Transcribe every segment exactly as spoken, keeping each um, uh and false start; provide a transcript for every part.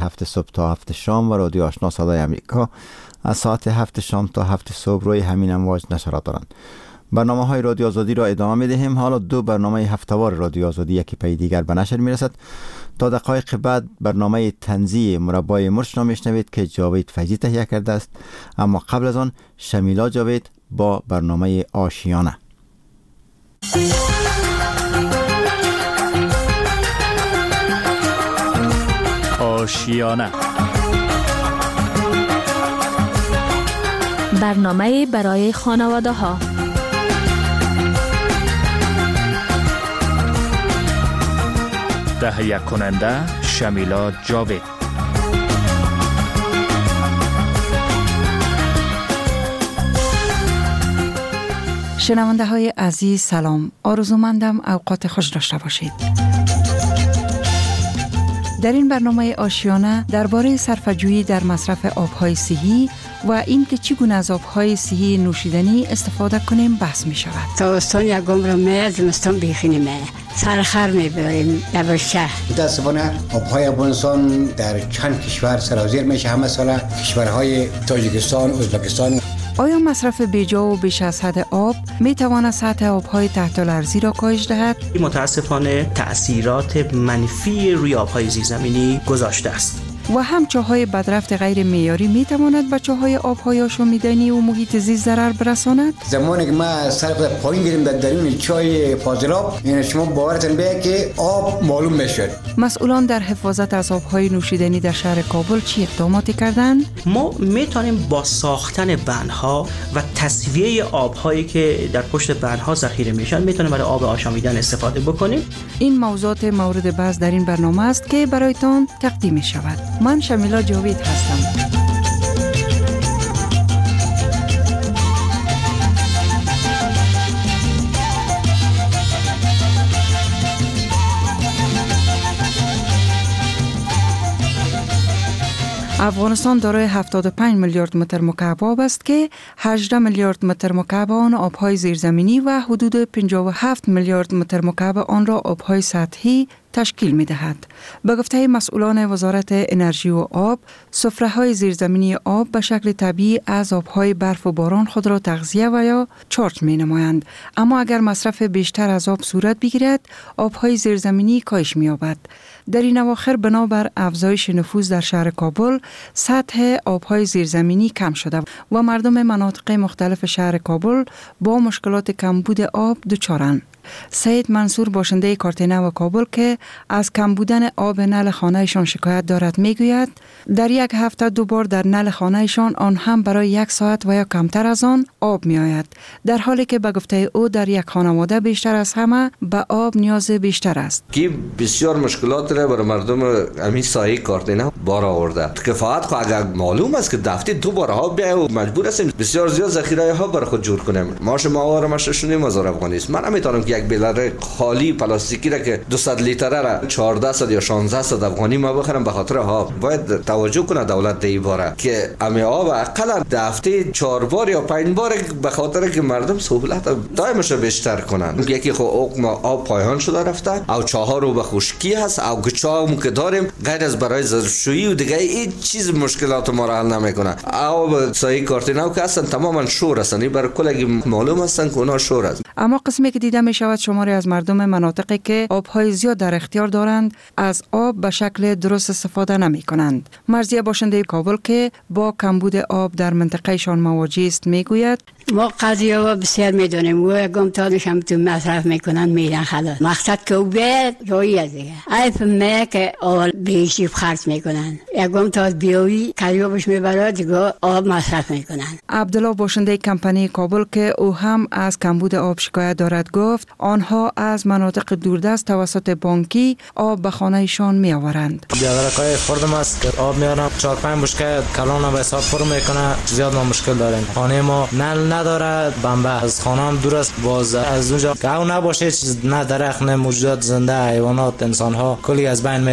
هفت صبح تا هفت شام و رادیو آشنا صدای امریکا از ساعت هفت شام تا هفت صبح روی همین امواج نشرات دارند. برنامه های رادیو آزادی را ادامه می دهیم. حالا دو برنامه هفته‌وار رادیو آزادی یکی پی دیگر به نشر می رسد. تا دقایق بعد برنامه طنزی مربای مرچ را میشنوید که جاوید فیضی تهیه کرده است، اما قبل از آن شمیلا جاوید با برنامه آشیانه. آشیانه برنامه برای خانواده ها. تهیه کننده شمیلا جاوید. شنونده های عزیز سلام، آرزومندم اوقات خوش داشته باشید. در این برنامه آشیانه درباره صرفه‌جویی در مصرف آب‌های صحی و اینکه چگونه از آب‌های صحی نوشیدنی استفاده کنیم بحث می شود. تابستان یک عمر میاد، زمستان بیخی نمیاد. سرخر میبریم در بشه. متاسفانه آب‌های افغانستان در چند کشور سرازیر میشه، همه ساله کشورهای تاجیکستان، ازبکستان. آیا مصرف بیجا و بیش از حد آب می تواند سطح آب‌های تحت الارضی را کاهش دهد؟ متاسفانه تأثیرات منفی روی آب‌های زیرزمینی گذاشته است. و هم چاهای بدرفت غیر معیاری می تواند به چاهای آب‌های آشامیدنی و محیط زیست ضرر برساند؟ زمانی که ما سر پایین گیریم در درون چای فاضلاب، یعنی شما باورتون بیاید که آب معلوم میشد. مسئولان در حفاظت از آب‌های نوشیدنی در شهر کابل چی اقداماتی کردند؟ ما میتونیم با ساختن بندها و تصفیه آب‌هایی که در پشت بندها ذخیره میشن میتونیم برای آب آشامیدن استفاده بکنیم. این موضوعات مورد بحث در این برنامه است که برایتان تقدیم می شود. من شمیلا جاوید هستم. افغانستان دارای هفتاد و پنج میلیارد متر مکعب آب است که هجده میلیارد متر مکعب آن آب‌های زیرزمینی و حدود پنجاه و هفت میلیارد متر مکعب آن را آب‌های سطحی تشکیل می دهد. به گفته مسئولان وزارت انرژی و آب، سفره‌های زیرزمینی آب به شکل طبیعی از آب‌های برف و باران خود را تغذیه و یا چارج می نمایند. اما اگر مصرف بیشتر از آب صورت بگیرد، آب‌های زیرزمینی کاهش می یابد. در این اواخر بنابر افزایش نفوذ در شهر کابل، سطح آب‌های زیرزمینی کم شده و مردم مناطق مختلف شهر کابل با مشکلات کمبود آب دچارند. سید منصور باشنده کارتینه و کابل که از کم بودن آب نل خانهشان شکایت دارد میگوید در یک هفته دو بار در نل خانهشان آن هم برای یک ساعت و یا کمتر از آن آب می آید، در حالی که به گفته او در یک خانواده بیشتر از همه به آب نیاز بیشتر است. کی بسیار مشکلات را برای مردم همین سایه کارتینه بار آورده. کفایت خو اگر معلوم است که دفعه دو بار آب بیاید و مجبور هستیم بسیار زیاد ذخیره ها برای خود جور کنیم. ما شما آوارم شش هزار افغانی است. من نمیتونم که یک بیلر خالی پلاستیکی را که دویست لیتره را چهارده یا شانزده صد افغانی ما بخرم به خاطر آب. باید توجه کنه دولت در باره که امی آب اقل هفته چهار بار یا پنج بار به خاطر که مردم سهولت دائمش بیشتر کنن. یکی خو حکم آب پایان شده رفته او چاها رو به خشکی هست او که چاهمو که داریم غیر از برای ظرفشویی و دیگه هیچ چیز مشکلات ما را حل نمیکنه. آب سایه کارتینه که هستن تماما شور هستن، برای کل معلوم هستن که اونا شور است. اما قسمی که دیده می شود شماری از مردم مناطقی که آب‌های زیاد در اختیار دارند از آب به شکل درست استفاده نمی کنند. مرضیه باشنده کابل که با کمبود آب در منطقهشان مواجه است میگوید ما قضیه ها بسیار میدونیم و یکم تا نشم تو مصرف میکنن میرن خلاص. مقصد که او بیاد جایی از دیگه ایف میه که آب بیشی خرج میکنن، یکم تا بیایی کریابش میبرد دیگه آب مصرف میکنن. عبدالله باشنده کمپانی کابل که او هم از کمبود آب شکایت دارد گفت آنها از مناطق دوردست توسط بانکی آب به خانهشان میآورند. بیادرکای خوردم است که آب میارم چهار پنج بشکه کلان به حساب پر میکنه، زیاد ما مشکل داریم. خانه ما نل نداره، بمبه از خانه هم دور است، باز از اونجا که او نباشه چیز نه درخت نه موجودات زنده حیوانات انسان ها کلی از بین میره.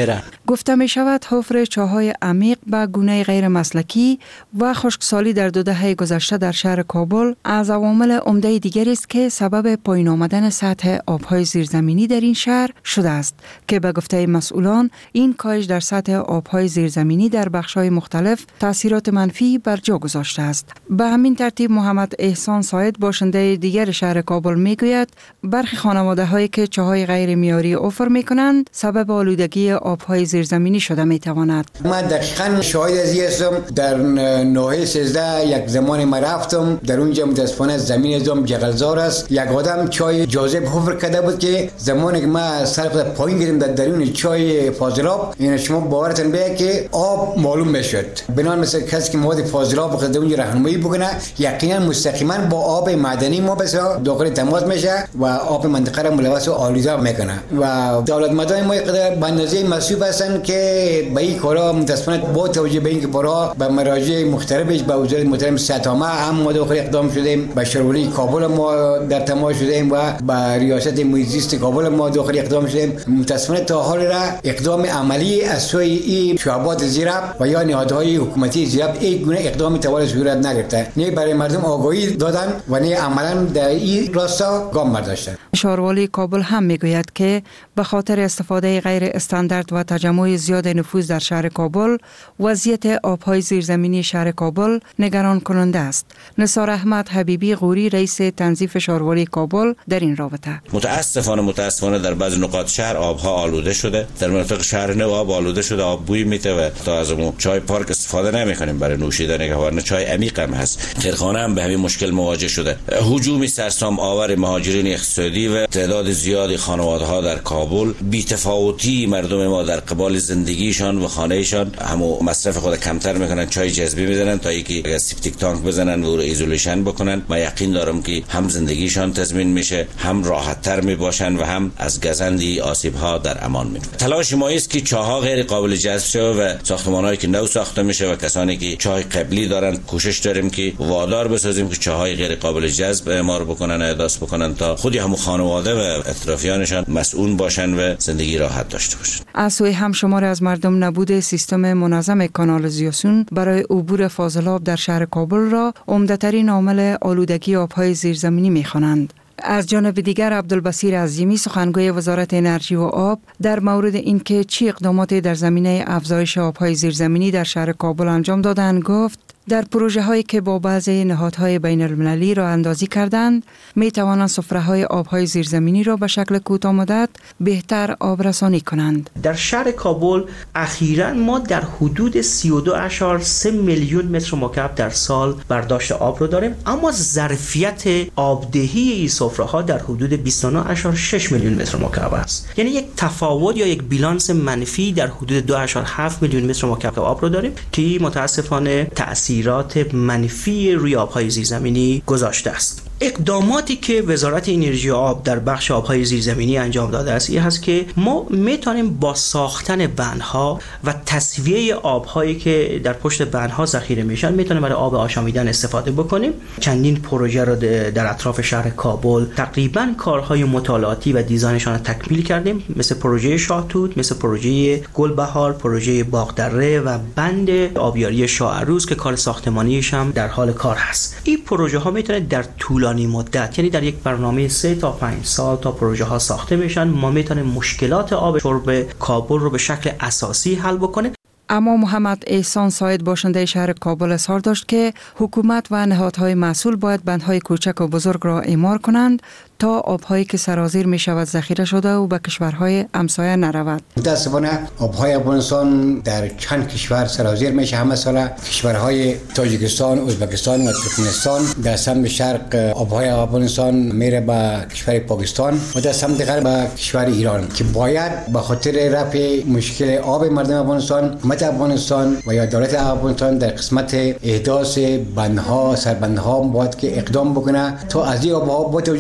گفته می شود حفر چاهای عمیق به گونه غیر مسلکی و خشکسالی در دو دهه گذشته در شهر کابل از عوامل عمده دیگری است که سبب پایین آمدن سطح آبهای زیرزمینی در این شهر شده است که به گفته مسئولان این کاهش در سطح آبهای زیرزمینی در بخش‌های مختلف تاثیرات منفی بر جا گذاشته است. به همین ترتیب محمد احسان ساید باشنده دیگر شهر کابل میگوید برخی خانواده‌هایی که چاهای غیر معیاری حفر می‌کنند سبب آلودگی آبهای زیرزمینی شده میتواند. من دقیقاً شاهد از این هستم. در نوحه سیزده یک زمان ما رفتم، در اونجا متاسفانه زمین ازم جغلزار است. یک آدم چای جاذب حفر کرده بود که زمانی که ما سر خود پایین گیریم در درون چای فاضلاب، این شما باورتون بیاد که آب معلوم میشد. بنان مثل کسی که مواد فاضلاب خود اونجا راهنمایی بکنه، یقینا مستقیما با آب معدنی ما بس داخل تماس میشه و آب منطقه را ملوث و آلوده میکنه و دولت مدار ما قدر به اندازه مسئول هستند که به این کارا متاسفانه با توجه به اینکه برا به مراجع مختلفش به وزارت محترم ستامه هم ما داخل اقدام شدیم، به شورولی کابل ما در تماس شدیم و به ریاست محیط زیست کابل ما داخل اقدام شدیم. متاسفانه تا حال را اقدام عملی از سوی این شعبات زیراب و یا نهادهای حکومتی زیراب یک گونه اقدامی توال صورت نگرفته، نه برای مردم آگاهی دادن و نه عملا در این راستا گام برداشتن. شهروالی کابل هم میگوید که به خاطر استفاده غیر استاندارد و تجمع زیاد نفوذ در شهر کابل وضعیت آبهای زیرزمینی شهر کابل نگران کننده است. نثار احمد حبیبی غوری رئیس تنظیف شهروالی کابل در این رابطه: متاسفانه متاسفانه در بعض نقاط شهر آبها آلوده شده، در مناطق شهر نو آب آلوده شده، آب بوی میته و تا از اون چای پارک استفاده نمیکنیم برای نوشیدن، که ورنه چای عمیق هم هست. خیرخانه هم به همین مشکل مواجه شده. هجوم سرسام آور مهاجرین اقتصادی و تعداد زیادی خانواده‌ها در کابل، بی‌تفاوتی مردم ما در قبال زندگیشان و خانه‌شان همو مصرف خود کمتر میکنن، چای جذبی میزنن تا اینکه اگر سیپتیک تانک بزنن و ایزولیشن بکنن. من یقین دارم که هم زندگیشان تضمین میشه، هم راحت تر میباشن و هم از گزندی آسیب ها در امان میمونن. تلاش ما است که چاها غیر قابل جذب شه و ساختمانایی که نو ساخته میشه و کسانی که چای قبلی دارن کوشش داریم که وادار بسازیم که چاهای غیر قابل جذب اعمار بکنن، احداث بکنن تا خودی هم خانواده و اطرافیانشان مسئول باشن و زندگی راحت داشته باشن. از سوی هم شمار از مردم نبود سیستم منظم کانالیزاسیون برای عبور فاضلاب در شهر کابل را عمده‌ترین عامل آلودگی آبهای زیرزمینی می‌خوانند. از جانب دیگر عبدالبصیر عظیمی سخنگوی وزارت انرژی و آب در مورد اینکه چه اقداماتی در زمینه افزایش آبهای زیرزمینی در شهر کابل انجام دادند گفت: در پروژه هایی که با بعضی نهادهای بین المللی را اندازی کردند می توانند سفره های آبهای زیرزمینی را به شکل کوتاه مدت بهتر آبرسانی کنند. در شهر کابل اخیراً ما در حدود سی و دو اشار سه میلیون متر مکعب در سال برداشت آب رو داریم، اما ظرفیت آبدهی این سفره ها در حدود بیست و نه اشار شش میلیون متر مکعب است. یعنی یک تفاوت یا یک بیلانس منفی در حدود دو اشار هفت میلیون متر مکعب آب رو داریم که متاسفانه تأثیر تأثیرات منفی روی آبهای زیرزمینی گذاشته است. اقداماتی که وزارت انرژی و آب در بخش آبهای زیرزمینی انجام داده است این هست که ما میتونیم با ساختن بندها و تسویه آبهایی که در پشت بندها ذخیره میشن میتونیم برای آب آشامیدن استفاده بکنیم. چندین پروژه را در اطراف شهر کابل تقریبا کارهای مطالعاتی و دیزاینشان را تکمیل کردیم، مثل پروژه شاهتوت، مثل پروژه گلبهار، پروژه باغدره و بند آبیاری شاه عروس که کار ساختمانیش هم در حال کار هست. این پروژه ها میتونه در طول مدت، یعنی در یک برنامه سه تا پنج سال تا پروژه ها ساخته میشن، ما میتونیم مشکلات آب شرب کابل رو به شکل اساسی حل بکنیم. اما محمد احسان ساید باشنده شهر کابل اظهار داشت که حکومت و نهادهای مسئول باید بندهای کوچک و بزرگ را اعمار کنند تا آبهایی که سرازیر می شود ذخیره شده و به کشورهای همسایه نرود. متاسفانه آبهای افغانستان در چند کشور سرازیر میشه. همه ساله کشورهای تاجیکستان، ازبکستان و ترکمنستان، در سمت شرق آبهای افغانستان میره به کشور پاکستان و در سمت غرب به کشور ایران، که باید به خاطر رفع مشکل آب مردم افغانستان حکومت افغانستان و یا دولت افغانستان در قسمت احداث بندها، سربندها باید که اقدام بکنه تا از این آبها با توجه به اینکه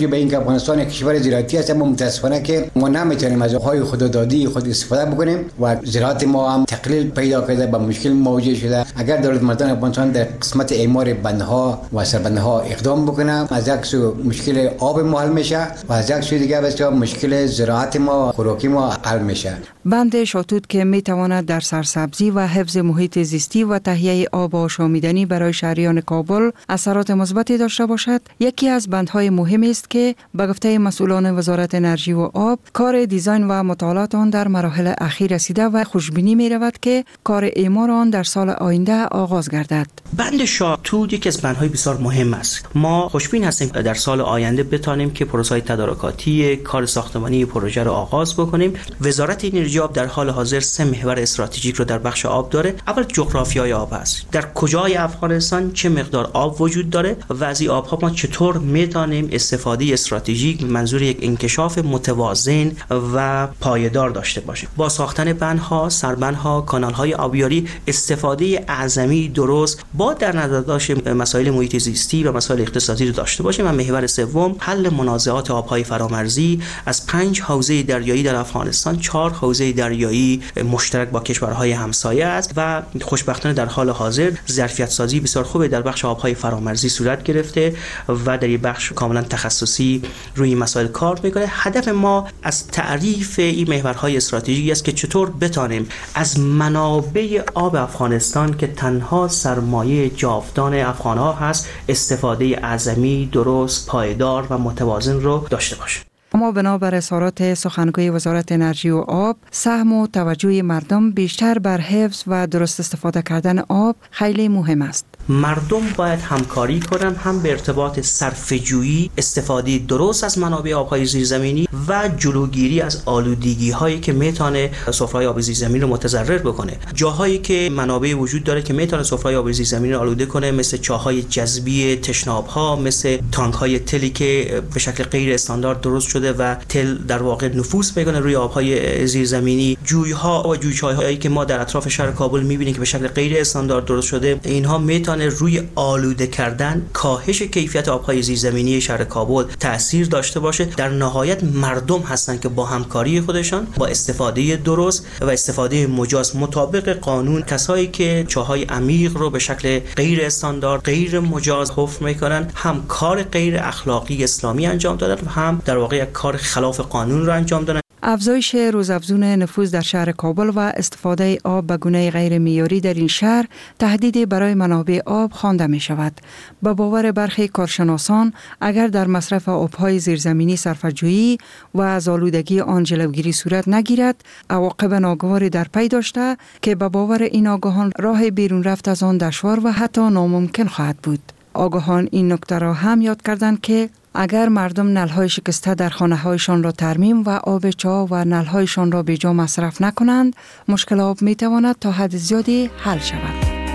افغانستان کشور زراعتی است، اما متاسفانه که ما نمیتونیم از آبهای خوددادی خود استفاده بکنیم و زراعت ما هم تقلیل پیدا کرده، به مشکل مواجه شده. اگر دولت مردان افغانستان در قسمت اعمار بندها و سربندها اقدام بکنه، از یک سو مشکل آب ما حل میشه و از یک سو دیگه بسیار مشکل زراعت ما خوراکی ما حل میشه. بند شاتوت که میتواند در سرسبزی و حفظ محیط زیستی و تهیه آب آشامیدنی برای شهریان کابل اثرات مثبتی داشته باشد، یکی از بندهای مهم است که به گفته مسئولان وزارت انرژی و آب، کار دیزاین و مطالعات آن در مراحل اخیر رسیده و خوشبینی می رود که کار اعمار آن در سال آینده آغاز گردد. بند شاتوت یکی از بندهای بسیار مهم است. ما خوشبین هستیم در سال آینده بتانیم که پروسه‌های تدارکاتی کار ساختمانی پروژه را آغاز بکنیم. وزارت انرژی آب در حال حاضر سه محور استراتژیک رو در بخش آب داره. اول جغرافیای آب است. در کجای افغانستان چه مقدار آب وجود داره و از این آب‌ها ما چطور میتونیم استفاده استراتژیک منظور یک انکشاف متوازن و پایدار داشته باشیم. با ساختن بندها، سربندها، کانال‌های آبیاری استفاده اعظمی درست با در نظر داشت مسائل محیط زیستی و مسائل اقتصادی رو داشته باشیم. و محور سوم حل منازعات آب‌های فرامرزی. از پنج حوزه دریایی در افغانستان چهار حوزه دریایی مشترک با کشورهای همسایه است و خوشبختانه در حال حاضر ظرفیت سازی بسیار خوبی در بخش آب‌های فرامرزی صورت گرفته و در این بخش کاملا تخصصی روی این مسائل کار میکنه. هدف ما از تعریف این محورهای استراتژیکی است که چطور بتانیم از منابع آب افغانستان که تنها سرمایه جاودان افغان‌ها هست استفاده اعظمی، درست، پایدار و متوازن رو داشته باشیم. اما بنابر اظهارات سخنگوی وزارت انرژی و آب، سهم و توجه مردم بیشتر بر حفظ و درست استفاده کردن آب خیلی مهم است. مردم باید همکاری کنن هم به ارتباط صرفه‌جویی، استفاده درست از منابع آب‌های زیرزمینی و جلوگیری از آلودگی‌هایی که میتونه سفره‌های آب زیرزمینی رو متضرر بکنه. جاهایی که منابع وجود داره که میتونه سفره‌های آب زیرزمینی رو آلوده کنه، مثل چاه‌های جذبی تشناب‌ها، مثل تانک‌های تلی که به شکل غیر استاندارد درست شده و تل در واقع نفوذ میکنه روی آب‌های زیرزمینی، جوی‌ها و جویچه‌هایی که ما در اطراف شهر کابل می‌بینیم که به شکل غیر استاندارد درست شده، اینها میتونه روی آلوده کردن، کاهش کیفیت آب‌های زیرزمینی شهر کابل تأثیر داشته باشه. در نهایت مردم هستن که با همکاری خودشان، با استفاده درست و استفاده مجاز مطابق قانون، کسایی که چاهای عمیق رو به شکل غیر استاندارد، غیر مجاز حفر میکنن، هم کار غیر اخلاقی اسلامی انجام دادن و هم در واقع یک کار خلاف قانون رو انجام دادن. افزایش روزافزون نفوذ در شهر کابل و استفاده آب به گونه غیر معیاری در این شهر تهدیدی برای منابع آب خوانده می شود. به باور برخی کارشناسان، اگر در مصرف آبهای زیرزمینی صرفه‌جویی و از آلودگی آن جلوگیری صورت نگیرد، عواقب ناگواری در پی داشته که به باور این آگاهان راه بیرون رفت از آن دشوار و حتی ناممکن خواهد بود. آگاهان این نکته را هم یاد کردند که اگر مردم نل‌های شکسته در خانه‌هایشان را ترمیم و آب چاه و نل‌هایشان را به جا مصرف نکنند، مشکل آب می‌تواند تا حد زیادی حل شود.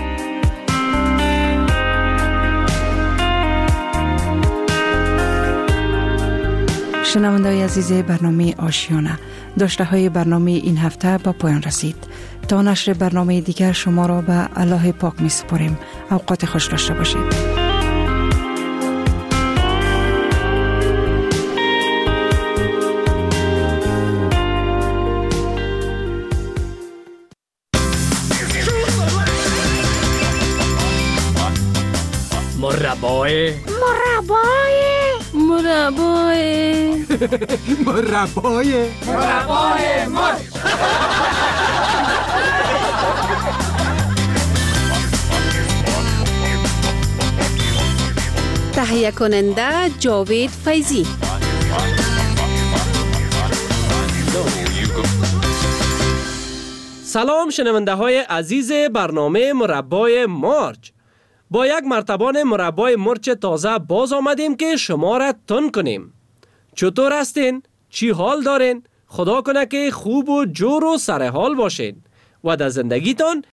شنونده‌های عزیز برنامه آشیانه، داشته های برنامه این هفته به پایان رسید. تا نشر برنامه دیگر شما را به الله پاک می سپاریم. اوقات خوش داشته باشید. مربای مربای مربای مربای مربای مار تهیه کننده جاوید فیضی. سلام شنونده های عزیز برنامه مربای مارچ. با یک مرتبان مربای مرچ تازه باز آمدیم که شما را تن کنیم. چطور هستین؟ چی حال دارین؟ خدا کنه که خوب و جور و سر حال باشین و در زندگیتان